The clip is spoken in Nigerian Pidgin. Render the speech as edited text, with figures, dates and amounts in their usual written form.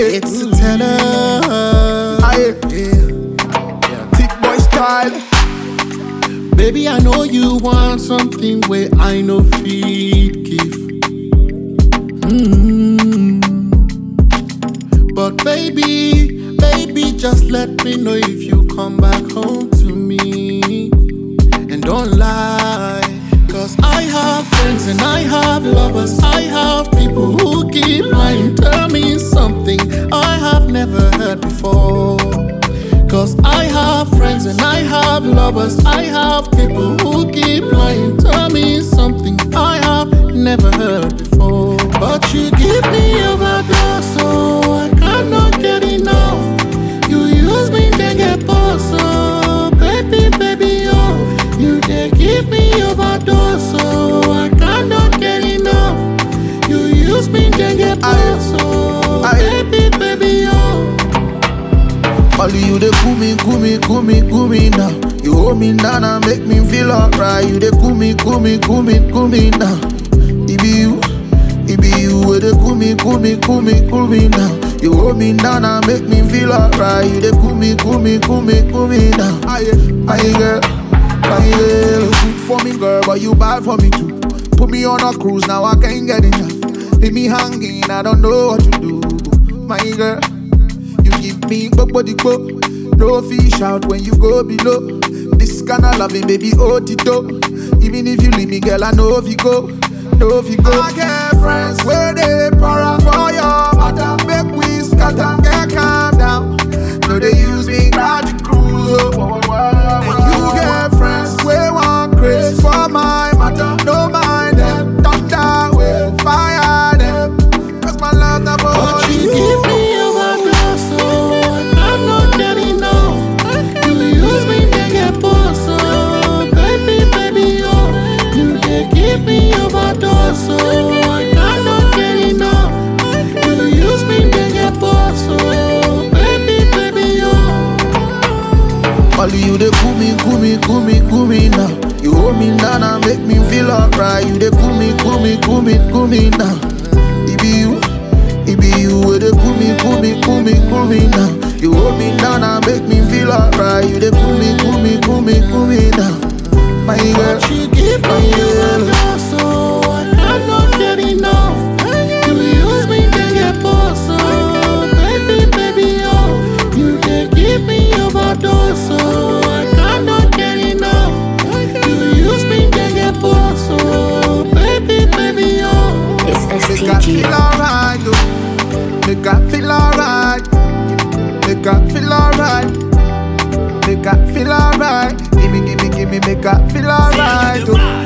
It's a tenor. Thick boy style. Baby, I know you want something where I know feed give. But baby, just let me know if you come back home to me. And don't lie, cause I have friends and I have lovers. I have people who keep lying. Tell me something I have never heard before. Cause I have friends and I have lovers. I have people who keep lying. Tell me something I have never heard before. But you give me overdose, so I cannot get enough. You use me, then get bored, so baby, oh. You they give me overdose, so I cannot get enough. You use me, then get bored, so baby, oh. Only you they cool me now. You hold me down and make me feel alright. You they cool me now. It be you where they cool me now. You hold me down and make me feel alright. You they cool me now. Aye girl. You good for me girl, but you bad for me too. Put me on a cruise, now I can't get enough. Leave me hanging, I don't know what to do. My girl, you give me body go. No fish out when you go below. This kind of loving, baby, otito. Even if you leave me, girl, I know if you go. I get friends where they para for your matter. Make we scatter, get calm down. No, they use me, glad you cruise. And you get friends where one craze for my matter. No mind them, thunder will fire them. Cause my love never but you give me overdose, so I'm not getting enough. You use me, then get bored, so baby, oh. You they give me overdose, so I cannot get enough. You use me, then get bored, so baby, oh. Only you they cool me now. You hold me down and make me feel alright. You they cool me now. It be you where they cool me now. You hold me down and make me feel alright. You they cool me now. My girl, but you give me overdose, so I cannot get enough. You use me, then get bored, so baby, oh. You they give me overdose, so I cannot get enough. You use me, then get bored, so baby, oh. It's make I STG. feel alright, though. Make I feel alright. Make I feel alright. Make I feel alright. Gimme, make I feel alright, though.